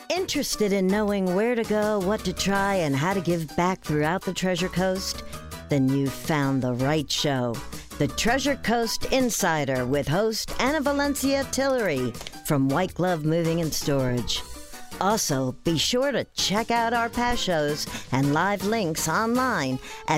Interested in knowing where to go, what to try, and how to give back throughout the Treasure Coast? Then you've found the right show. The Treasure Coast Insider with host Anna Valencia Tillery from White Glove Moving and Storage. Also, be sure to check out our past shows and live links online at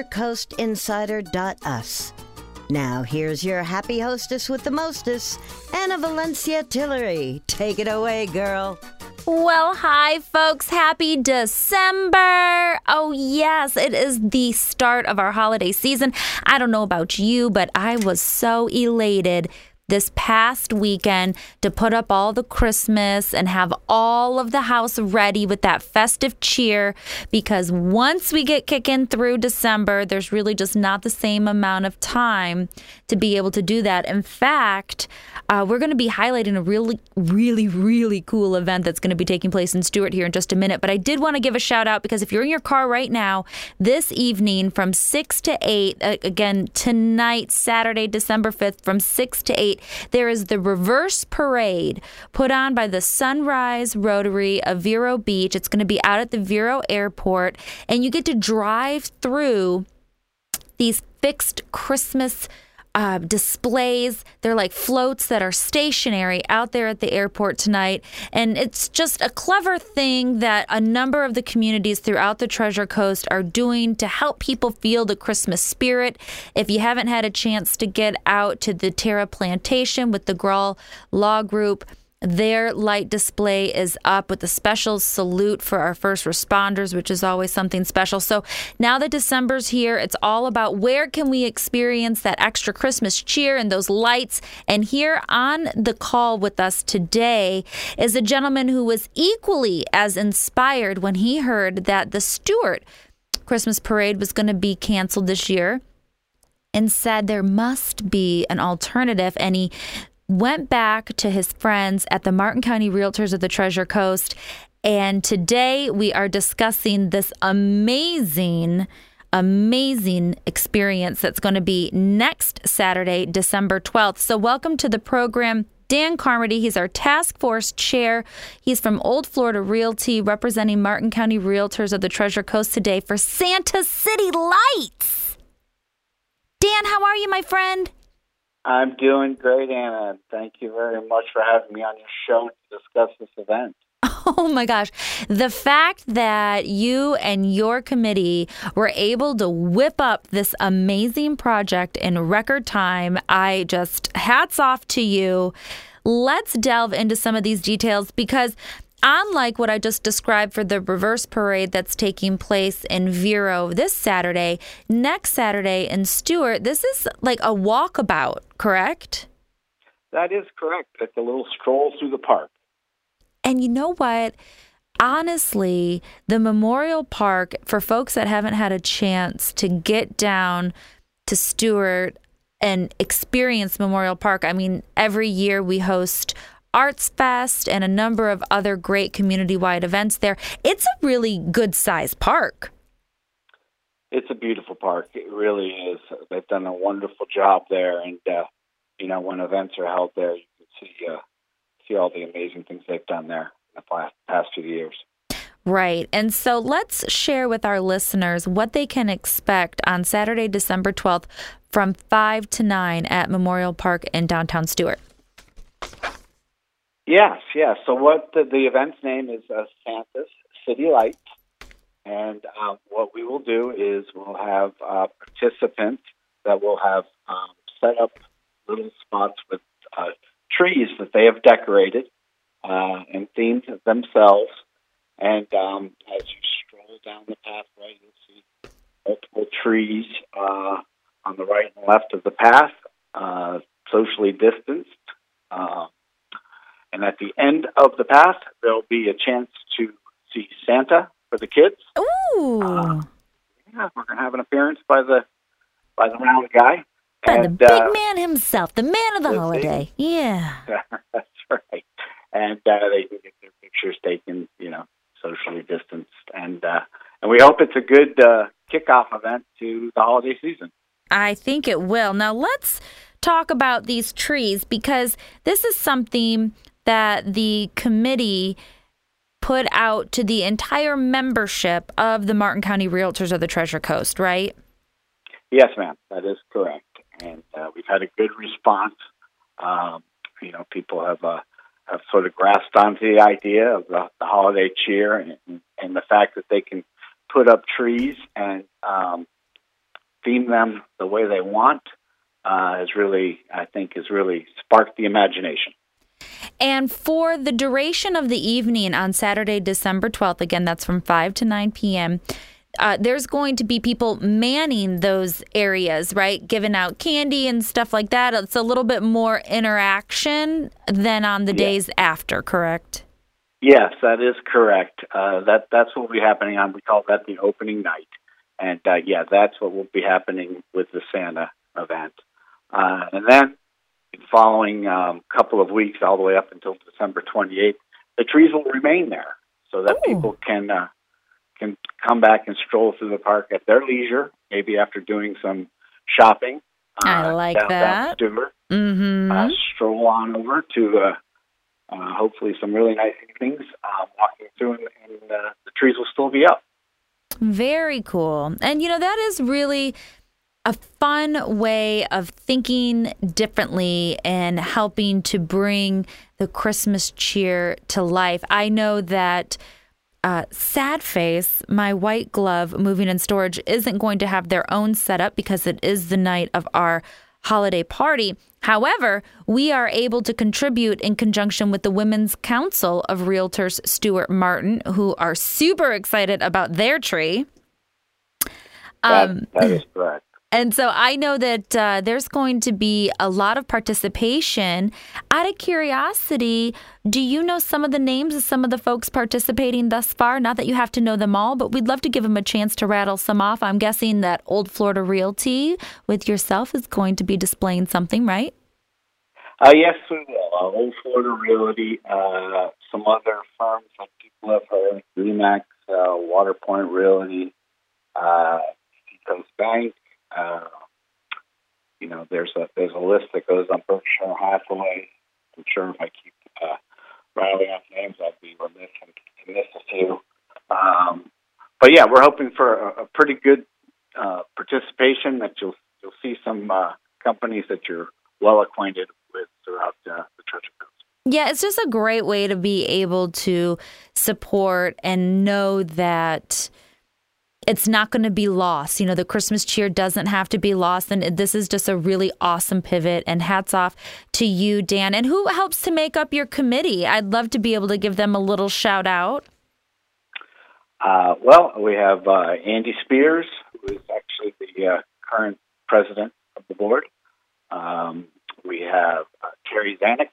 treasurecoastinsider.us. Now, here's your happy hostess with the mostess, Anna Valencia Tillery. Take it away, girl. Well, hi, folks. Happy December. Oh, yes, it is the start of our holiday season. I don't know about you, but I was so elated this past weekend to put up all the Christmas and have all of the house ready with that festive cheer, because once we get kicking through December, there's really just not the same amount of time to be able to do that. In fact, we're going to be highlighting a really cool event that's going to be taking place in Stuart here in just a minute. But I did want to give a shout out, because if you're in your car right now, this evening from 6 to 8, again, tonight, Saturday, December 5th, from 6 to 8, there is the Reverse Parade put on by the Sunrise Rotary of Vero Beach. It's going to be out at the Vero Airport, and you get to drive through these fixed Christmas displays. They're like floats that are stationary out there at the airport tonight. And it's just a clever thing that a number of the communities throughout the Treasure Coast are doing to help people feel the Christmas spirit. If you haven't had a chance to get out to the Terra Plantation with the Grawl Law Group, their light display is up with a special salute for our first responders, which is always something special. So now that December's here, it's all about where can we experience that extra Christmas cheer and those lights. And here on the call with us today is a gentleman who was equally as inspired when he heard that the Stuart Christmas Parade was going to be canceled this year, and said there must be an alternative. And he went back to his friends at the Martin County Realtors of the Treasure Coast. And today we are discussing this amazing experience that's going to be next Saturday, December 12th. So welcome to the program, Dan Carmody. He's our task force chair. He's from Old Florida Realty, representing Martin County Realtors of the Treasure Coast today for Santa City Lights. Dan, how are you, my friend? I'm doing great, Anna. Thank you very much for having me on your show to discuss this event. Oh, my gosh. The fact that you and your committee were able to whip up this amazing project in record time, I just hats off to you. Let's delve into some of these details, because unlike what I just described for the Reverse Parade that's taking place in Vero this Saturday, next Saturday in Stuart, this is like a walkabout, correct? That is correct. It's a little stroll through the park. And you know what? Honestly, the Memorial Park, for folks that haven't had a chance to get down to Stuart and experience Memorial Park, I mean, every year we host Arts Fest and a number of other great community-wide events there. It's a really good-sized park. It's a beautiful park. It really is. They've done a wonderful job there, and when events are held there, you can see all the amazing things they've done there in the past few years. Right. And so let's share with our listeners what they can expect on Saturday, December 12th from 5 to 9 at Memorial Park in downtown Stuart. Yes. So what the event's name is Santa's City Lights, and what we will do is we'll have participants that will have set up little spots with trees that they have decorated and themed themselves. And as you stroll down the pathway, you'll see multiple trees on the right and left of the path, socially distanced. And at the end of the path, there'll be a chance to see Santa for the kids. Ooh! We're going to have an appearance by the round guy. By the big man himself, the man of the holiday. Yeah. That's right. And they can get their pictures taken, socially distanced. And we hope it's a good kickoff event to the holiday season. I think it will. Now, let's talk about these trees, because this is something that the committee put out to the entire membership of the Martin County Realtors of the Treasure Coast, right? Yes, ma'am. That is correct. And we've had a good response. People have sort of grasped onto the idea of the holiday cheer and the fact that they can put up trees and theme them the way they want has really sparked the imagination. And for the duration of the evening on Saturday, December 12th, again, that's from 5 to 9 p.m., there's going to be people manning those areas, right? Giving out candy and stuff like that. It's a little bit more interaction than on the days after, correct? Yes, that is correct. That's what will be happening on, we call that the opening night. And that's what will be happening with the Santa event. And then the following couple of weeks, all the way up until December 28th, the trees will remain there so that people can come back and stroll through the park at their leisure, maybe after doing some shopping. I like that. Stewart. Mm-hmm. Stroll on over to hopefully some really nice evenings, walking through, and the trees will still be up. Very cool. And, that is really a fun way of thinking differently and helping to bring the Christmas cheer to life. I know that Sad Face, my white glove moving and storage, isn't going to have their own setup because it is the night of our holiday party. However, we are able to contribute in conjunction with the Women's Council of Realtors Stewart Martin, who are super excited about their tree. That is correct. And so I know that there's going to be a lot of participation. Out of curiosity, do you know some of the names of some of the folks participating thus far? Not that you have to know them all, but we'd love to give them a chance to rattle some off. I'm guessing that Old Florida Realty with yourself is going to be displaying something, right? Yes, we will. Old Florida Realty, some other firms that people have heard, Remax, Waterpoint Realty, Seacoast Bank. There's a list that goes on Berkshire Hathaway. I'm sure if I keep rattling off names, I'd be remiss in miss a few. But we're hoping for a pretty good participation. That you'll see some companies that you're well acquainted with throughout the Treasure Coast. Yeah, it's just a great way to be able to support and know that it's not going to be lost. The Christmas cheer doesn't have to be lost. And this is just a really awesome pivot. And hats off to you, Dan. And who helps to make up your committee? I'd love to be able to give them a little shout out. We have Andy Spears, who is actually the current president of the board. We have Terry Zanuck,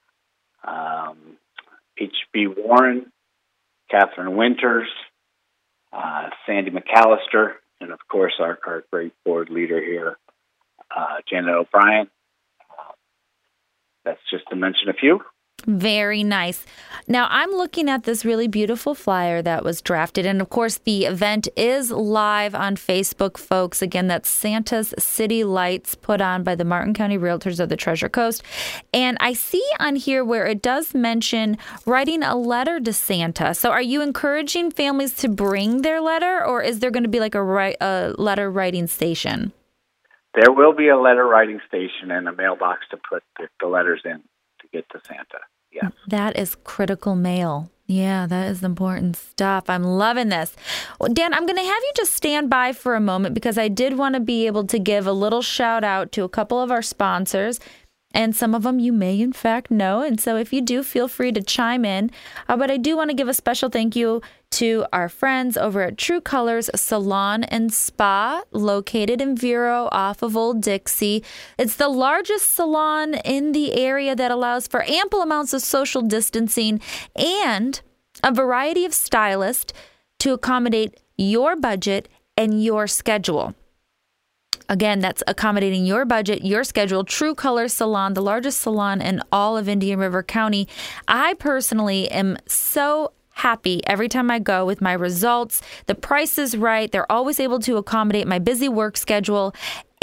H.B. Warren, Catherine Winters, Sandy McAllister, and of course our great board leader here, Janet O'Brien. That's just to mention a few. Very nice. Now, I'm looking at this really beautiful flyer that was drafted. And of course, the event is live on Facebook, folks. Again, that's Santa's City Lights put on by the Martin County Realtors of the Treasure Coast. And I see on here where it does mention writing a letter to Santa. So are you encouraging families to bring their letter, or is there going to be like a letter writing station? There will be a letter writing station and a mailbox to put the letters in to get to Santa. Yeah. That is critical mail. Yeah, that is important stuff. I'm loving this. Well, Dan, I'm going to have you just stand by for a moment because I did want to be able to give a little shout out to a couple of our sponsors. And some of them you may, in fact, know. And so if you do, feel free to chime in. But I do want to give a special thank you to our friends over at True Colors Salon and Spa, located in Vero off of Old Dixie. It's the largest salon in the area that allows for ample amounts of social distancing and a variety of stylists to accommodate your budget and your schedule. Again, that's accommodating your budget, your schedule. True Color Salon, the largest salon in all of Indian River County. I personally am so happy every time I go with my results. The price is right. They're always able to accommodate my busy work schedule.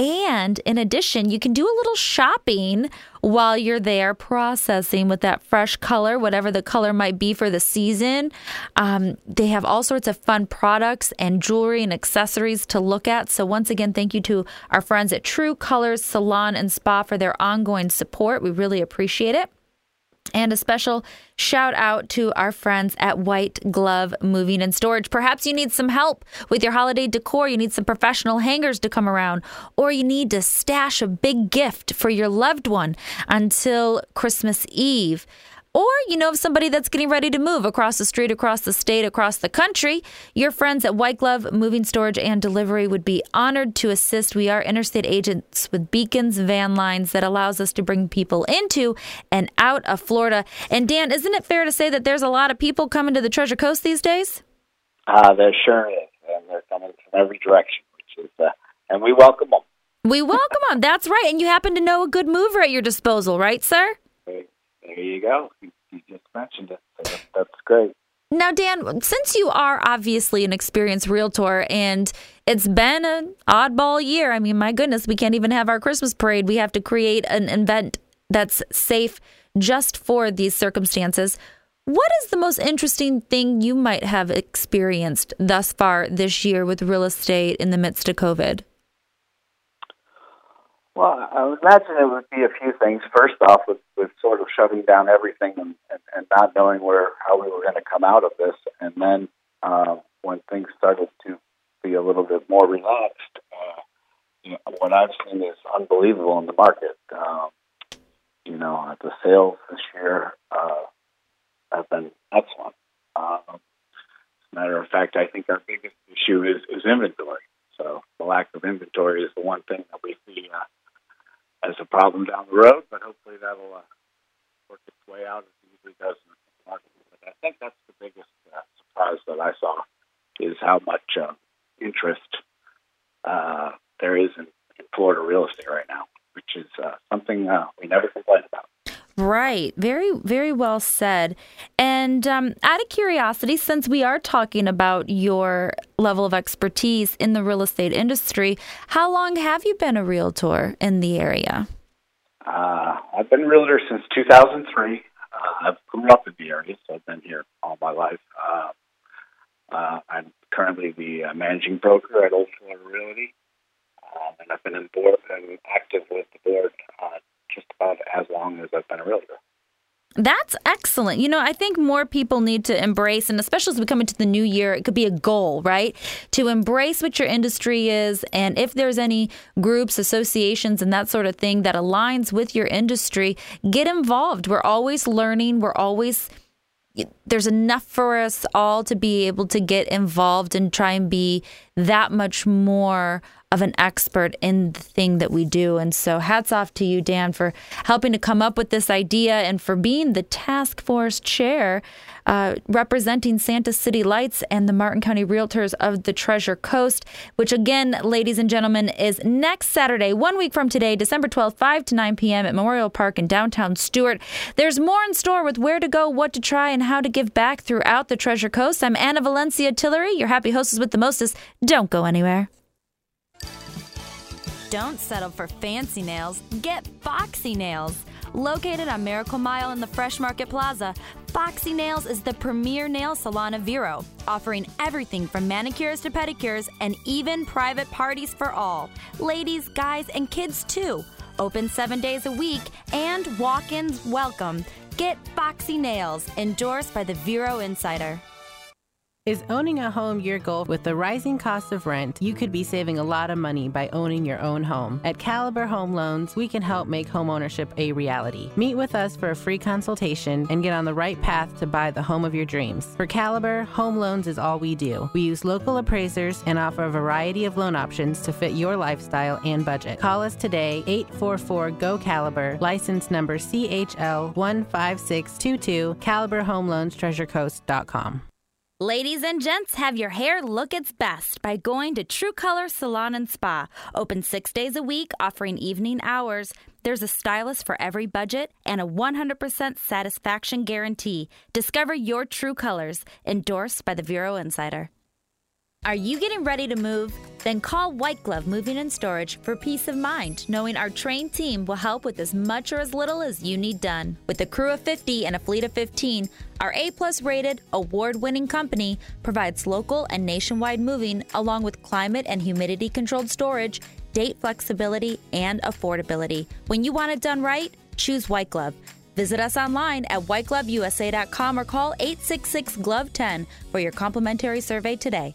And in addition, you can do a little shopping while you're there processing with that fresh color, whatever the color might be for the season. They have all sorts of fun products and jewelry and accessories to look at. So once again, thank you to our friends at True Colors Salon and Spa for their ongoing support. We really appreciate it. And a special shout out to our friends at White Glove Moving and Storage. Perhaps you need some help with your holiday decor. You need some professional hangers to come around, or you need to stash a big gift for your loved one until Christmas Eve. Or you know of somebody that's getting ready to move across the street, across the state, across the country. Your friends at White Glove Moving, Storage, and Delivery would be honored to assist. We are interstate agents with Beacons Van Lines that allows us to bring people into and out of Florida. And Dan, isn't it fair to say that there's a lot of people coming to the Treasure Coast these days? There sure is, and they're coming from every direction, which is, and we welcome them. We welcome them. That's right. And you happen to know a good mover at your disposal, right, sir? There you go. You just mentioned it. So that's great. Now, Dan, since you are obviously an experienced realtor and it's been an oddball year, I mean, my goodness, we can't even have our Christmas parade. We have to create an event that's safe just for these circumstances. What is the most interesting thing you might have experienced thus far this year with real estate in the midst of COVID? Well, I would imagine it would be a few things. First off, with sort of shutting down everything and not knowing how we were going to come out of this. And then when things started to be a little bit more relaxed, what I've seen is unbelievable in the market. The sales this year have been excellent. As a matter of fact, I think our biggest issue is inventory. So the lack of inventory is the one thing that we see as a problem down the road, but hopefully that'll work its way out as it usually does in the market. But I think that's the biggest surprise that I saw is how much interest there is in Florida real estate right now, which is something we never complain about. Right. Very, very well said. And out of curiosity, since we are talking about your level of expertise in the real estate industry, how long have you been a realtor in the area? I've been a realtor since 2003. I've grew up in the area, so I've been here all my life. I'm currently the managing broker at Old Florida Realty, and I've been active with the board just about as long as I've been a realtor. That's excellent. I think more people need to embrace, and especially as we come into the new year, it could be a goal, right? To embrace what your industry is, and if there's any groups, associations, and that sort of thing that aligns with your industry, get involved. We're always learning. There's enough for us all to be able to get involved and try and be that much more of an expert in the thing that we do. And so hats off to you, Dan, for helping to come up with this idea and for being the task force chair representing Santa City Lights and the Martin County Realtors of the Treasure Coast, which again, ladies and gentlemen, is next Saturday, 1 week from today, December 12th, 5 to 9 p.m. at Memorial Park in downtown Stuart. There's more in store with where to go, what to try, and how to give back throughout the Treasure Coast. I'm Anna Valencia Tillery, your happy hostess with the mostest. Don't go anywhere. Don't settle for fancy nails. Get Foxy Nails. Located on Miracle Mile in the Fresh Market Plaza, Foxy Nails is the premier nail salon of Vero, offering everything from manicures to pedicures and even private parties for all. Ladies, guys, and kids too. Open 7 days a week and walk-ins welcome. Get Foxy Nails, endorsed by the Vero Insider. Is owning a home your goal? With the rising cost of rent, you could be saving a lot of money by owning your own home. At Caliber Home Loans, we can help make homeownership a reality. Meet with us for a free consultation and get on the right path to buy the home of your dreams. For Caliber, home loans is all we do. We use local appraisers and offer a variety of loan options to fit your lifestyle and budget. Call us today, 844-GO-CALIBER, license number CHL15622, CaliberHomeLoansTreasureCoast.com. Ladies and gents, have your hair look its best by going to True Color Salon and Spa. Open 6 days a week, offering evening hours. There's a stylist for every budget and a 100% satisfaction guarantee. Discover your true colors. Endorsed by the Vero Insider. Are you getting ready to move? Then call White Glove Moving and Storage for peace of mind, knowing our trained team will help with as much or as little as you need done. With a crew of 50 and a fleet of 15, our A-plus rated, award-winning company provides local and nationwide moving along with climate and humidity-controlled storage, date flexibility, and affordability. When you want it done right, choose White Glove. Visit us online at whitegloveusa.com or call 866-GLOVE-10 for your complimentary survey today.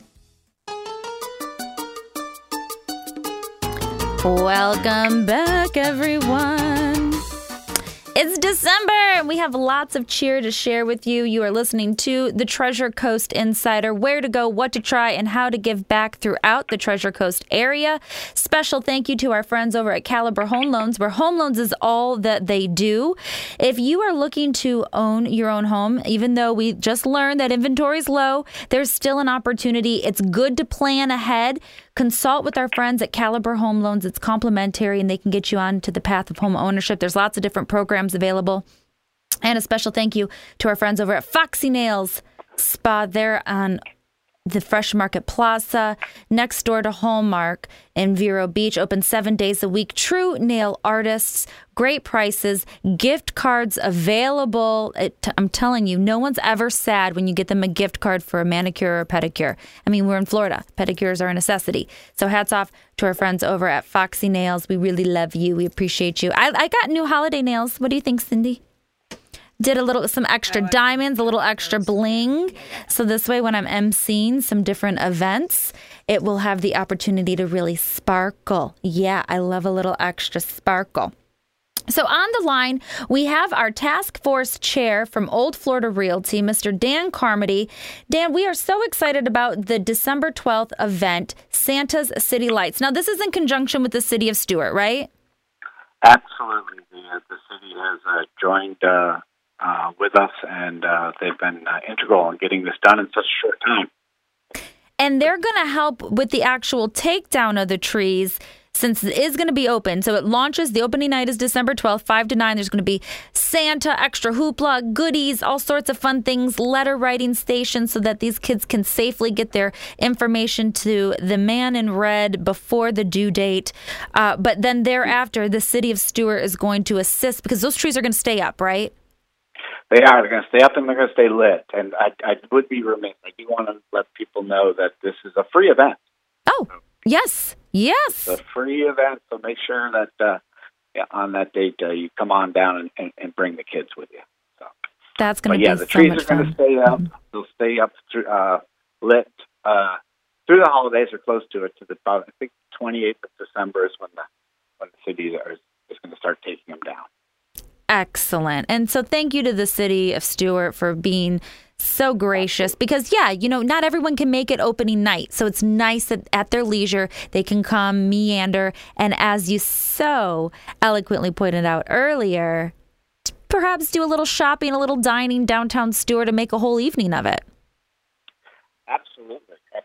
Welcome back, everyone. It's December, and we have lots of cheer to share with you. You are listening to the Treasure Coast Insider, where to go, what to try, and how to give back throughout the Treasure Coast area. Special thank you to our friends over at Caliber Home Loans, where home loans is all that they do. If you are looking to own your own home, even though we just learned that inventory is low, there's still an opportunity. It's good to plan ahead. Consult with our friends at Caliber Home Loans. It's complimentary, and they can get you on to the path of home ownership. There's lots of different programs available. And a special thank you to our friends over at Foxy Nails Spa. They're on the Fresh Market Plaza, next door to Hallmark in Vero Beach, open 7 days a week. True nail artists, great prices, gift cards available. I'm telling you, no one's ever sad when you get them a gift card for a manicure or a pedicure. I mean, we're in Florida. Pedicures are a necessity. So hats off to our friends over at Foxy Nails. We really love you. We appreciate you. I got new holiday nails. What do you think, Cindy? Did some extra diamonds, a little extra bling. So this way, when I'm emceeing some different events, it will have the opportunity to really sparkle. Yeah, I love a little extra sparkle. So on the line, we have our task force chair from Old Florida Realty, Mr. Dan Carmody. Dan, we are so excited about the December 12th event, Santa's City Lights. Now, this is in conjunction with the city of Stuart, right? Absolutely. The city has joined with us, and they've been integral in getting this done in such a short time. And they're going to help with the actual takedown of the trees, since it is going to be open. So it launches, the opening night is December 12th, 5 to 9. There's going to be Santa, extra hoopla, goodies, all sorts of fun things, letter writing stations so that these kids can safely get their information to the man in red before the due date. But then thereafter, the city of Stuart is going to assist, because those trees are going to stay up, right? They are. They're going to stay up and they're going to stay lit. And I would be remiss. I do want to let people know that this is a free event. Oh, yes. Yes. It's a free event, so make sure that on that date you come on down and bring the kids with you. So that's going to be so much fun. Yeah, the trees are going to stay up. They'll stay up lit through the holidays or close to it. To I think 28th of December is when the city is going to start taking them down. Excellent. And so thank you to the city of Stuart for being so gracious, because, not everyone can make it opening night. So it's nice that at their leisure, they can come, meander, and as you so eloquently pointed out earlier, perhaps do a little shopping, a little dining downtown Stuart, and make a whole evening of it. Absolutely.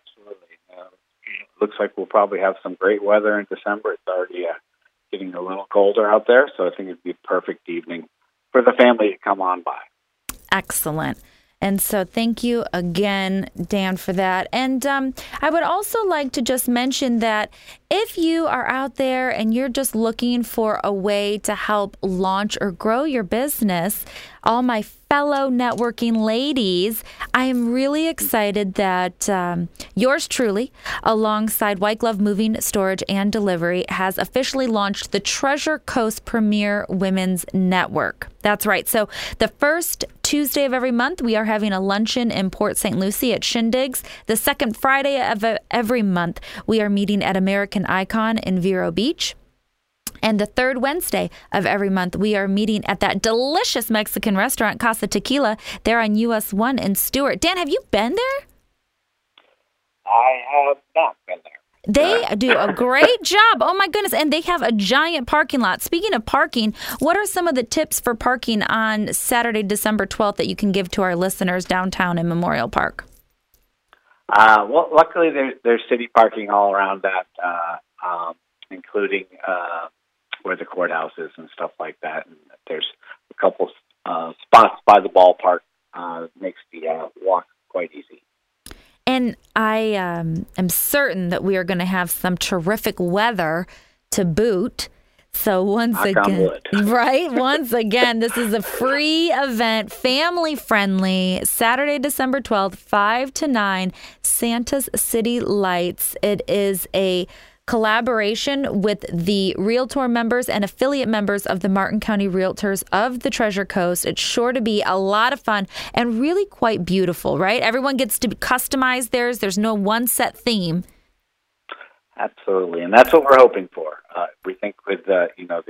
Looks like we'll probably have some great weather in December. It's already getting a little colder out there, so I think it'd be a perfect evening for the family to come on by. Excellent. And so thank you again, Dan, for that. And I would also like to just mention that if you are out there and you're just looking for a way to help launch or grow your business, all my fellow networking ladies, I am really excited that yours truly, alongside White Glove Moving, Storage, and Delivery, has officially launched the Treasure Coast Premier Women's Network. That's right. So the first Tuesday of every month, we are having a luncheon in Port St. Lucie at Shindig's. The second Friday of every month, we are meeting at American Icon in Vero Beach. And the third Wednesday of every month, we are meeting at that delicious Mexican restaurant, Casa Tequila, there on US 1 in Stuart. Dan, have you been there? I have not been there. They do a great job. Oh, my goodness. And they have a giant parking lot. Speaking of parking, what are some of the tips for parking on Saturday, December 12th that you can give to our listeners downtown in Memorial Park? Well, luckily, there's city parking all around that, including where the courthouse is and stuff like that. And there's a couple spots by the ballpark. Makes the walk quite easy. And I am certain that we are going to have some terrific weather to boot. So once again, right? Once again, this is a free event, family friendly, Saturday, December 12th, 5 to 9, Santa's City Lights. It is a collaboration with the Realtor members and affiliate members of the Martin County Realtors of the Treasure Coast. It's sure to be a lot of fun and really quite beautiful, right? Everyone gets to customize theirs. There's no one set theme. Absolutely, and that's what we're hoping for. We think with the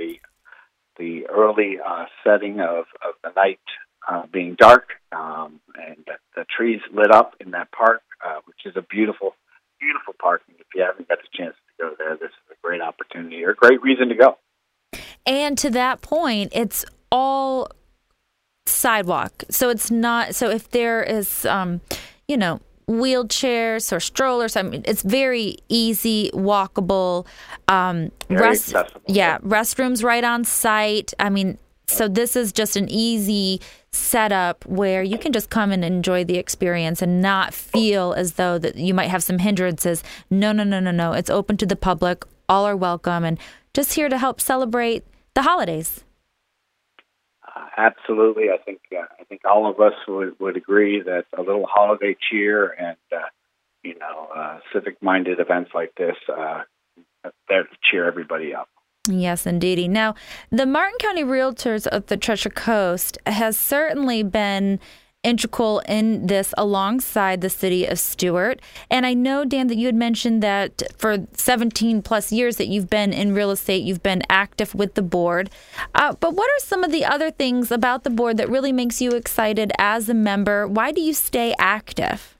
early setting of the night being dark and the trees lit up in that park, which is a beautiful park. And if you haven't got a chance to go there, this is a great opportunity or a great reason to go. And to that point, it's all sidewalk, so it's not. So if there is, wheelchairs or strollers, I mean, it's very easy, walkable. Very accessible. Yeah, restrooms right on site. I mean, so this is just an easy setup where you can just come and enjoy the experience and not feel as though that you might have some hindrances. No. It's open to the public. All are welcome, and just here to help celebrate the holidays. Absolutely. I think all of us would agree that a little holiday cheer and civic-minded events like this, there to cheer everybody up. Yes, indeedy. Now, the Martin County Realtors of the Treasure Coast has certainly been integral in this alongside the city of Stuart. And I know, Dan, that you had mentioned that for 17 plus years that you've been in real estate, you've been active with the board. But what are some of the other things about the board that really makes you excited as a member? Why do you stay active?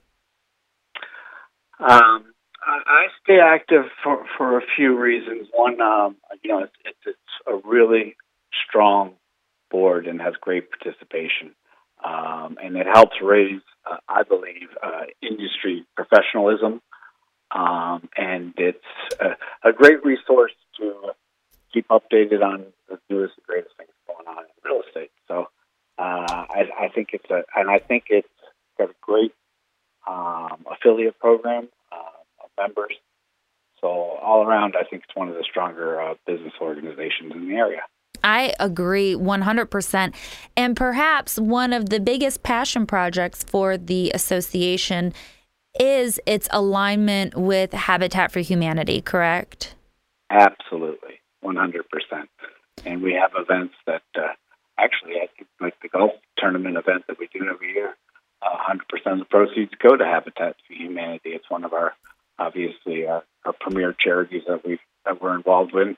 I stay active for a few reasons. One, it's a really strong board and has great participation. And it helps raise, I believe, industry professionalism. And it's a great resource to keep updated on the newest and greatest things going on in real estate. So I think it's got a great affiliate program of members. So all around, I think it's one of the stronger business organizations in the area. I agree 100%. And perhaps one of the biggest passion projects for the association is its alignment with Habitat for Humanity, correct? Absolutely, 100%. And we have events that actually, I think, like the golf tournament event that we do every year, 100% of the proceeds go to Habitat for Humanity. It's one of our, obviously, our premier charities that we're involved with.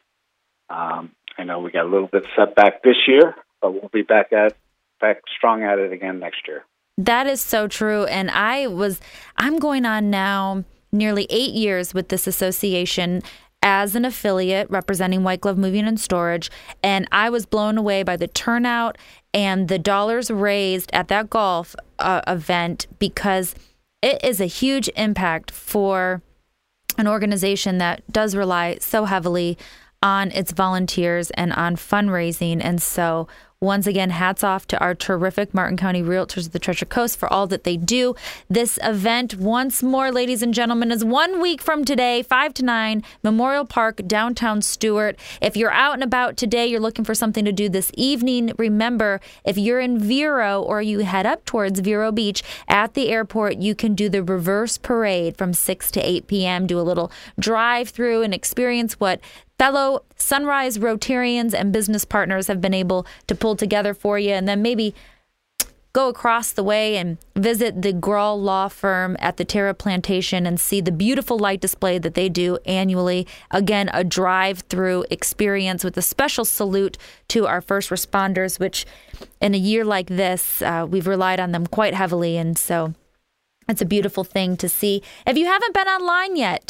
I know we got a little bit setback this year, but we'll be back strong at it again next year. That is so true. And I'm going on now nearly 8 years with this association as an affiliate representing White Glove Moving and Storage. And I was blown away by the turnout and the dollars raised at that golf event, because it is a huge impact for an organization that does rely so heavily on its volunteers and on fundraising. And so once again, hats off to our terrific Martin County Realtors of the Treasure Coast for all that they do. This event, once more, ladies and gentlemen, is 1 week from today, 5 to 9, Memorial Park, downtown Stuart. If you're out and about today, you're looking for something to do this evening, remember, if you're in Vero or you head up towards Vero Beach at the airport, you can do the reverse parade from 6 to 8 p.m., do a little drive-through and experience what fellow Sunrise Rotarians and business partners have been able to pull together for you, and then maybe go across the way and visit the Grawl Law Firm at the Terra Plantation and see the beautiful light display that they do annually. Again, a drive-through experience with a special salute to our first responders, which in a year like this, we've relied on them quite heavily, and so it's a beautiful thing to see. If you haven't been online yet,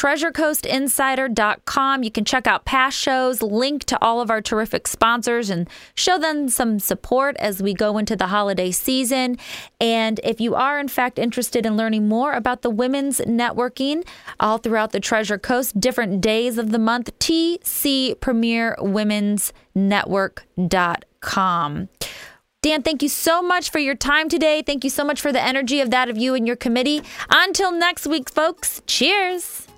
TreasureCoastInsider.com. You can check out past shows, link to all of our terrific sponsors, and show them some support as we go into the holiday season. And if you are, in fact, interested in learning more about the women's networking all throughout the Treasure Coast, different days of the month, TCPremierWomen'sNetwork.com. Dan, thank you so much for your time today. Thank you so much for the energy of you and your committee. Until next week, folks, cheers.